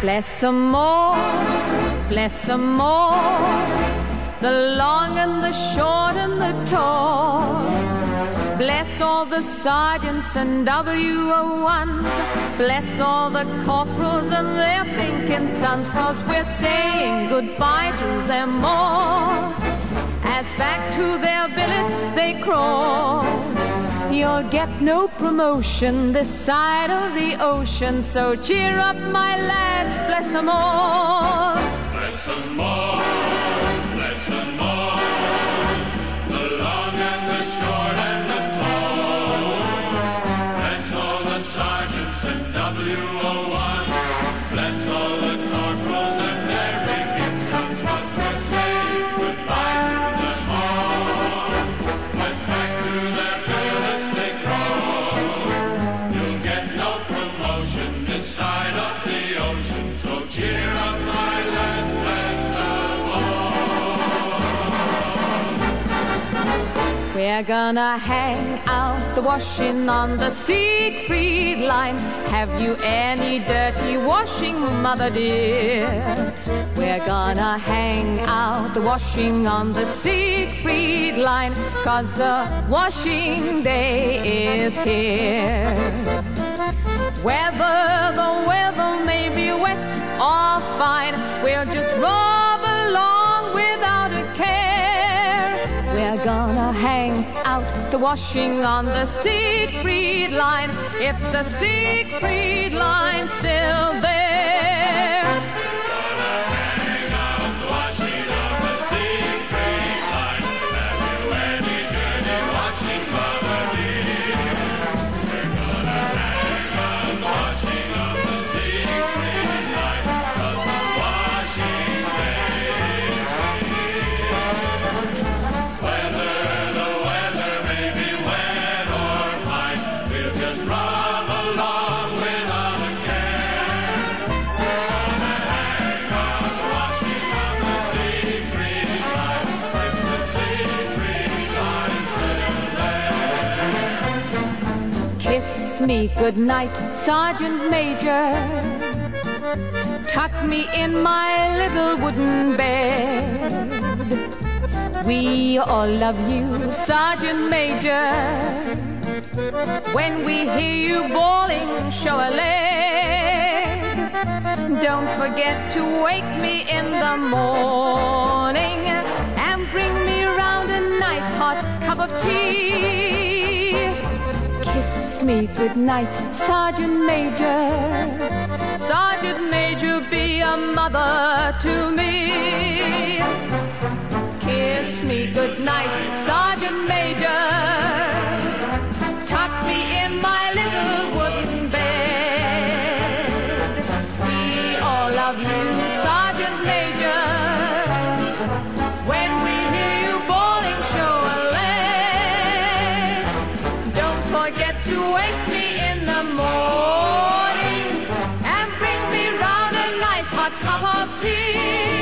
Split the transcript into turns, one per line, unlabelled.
Bless 'em all, bless 'em all, the long and the short and the tall. Bless all the sergeants and WO1s. Bless all the corporals and their thinking sons, 'cause we're saying goodbye to them all. As back to their billets they crawl. You'll get no promotion this side of the ocean, so cheer up, my lads, bless 'em all.
Bless 'em all, bless 'em all, the long and the short and the tall. Bless all the sergeants and WO1, bless all the corporals and their ranking sons, 'cause we're saying goodbye to them all. As back to their billets they crawl. You'll get no promotion this side of the ocean, so cheer up, my lads, bless them all.
We're gonna hang out the washing on the Siegfried line. Have you any dirty washing, mother dear? We're gonna hang out the washing on the Siegfried line, 'cause the washing day is here. Whether the weather may be wet or fine, we'll just rob along without a care. We're gonna hang out the washing on the Siegfried line, if the Siegfried line's still there.
Gonna hang out the washing on the Siegfried line. Have you any dirty washing, mother dear? We're gonna hang out the washing on the Siegfried line, 'cause the washing day is here. Whether the weather may be wet or fine, we'll just rub along without a care. We're gonna hang out the washing on the Siegfried line, if the Siegfried line's still there.
Kiss me goodnight, Sergeant Major. Tuck me in my little wooden bed. We all love you, Sergeant Major. When we hear you bawling, show a leg. Don't forget to wake me in the morning and bring me round a nice hot cup of tea. Kiss me goodnight, Sergeant Major. Sergeant Major, be a mother to me. Kiss me goodnight, Sergeant Major. Tuck me in my little wooden bed. We all love you, Sergeant Major. When we hear you bawling, show a leg. Don't forget to wake me in the morning and bring me round a nice hot cup of tea.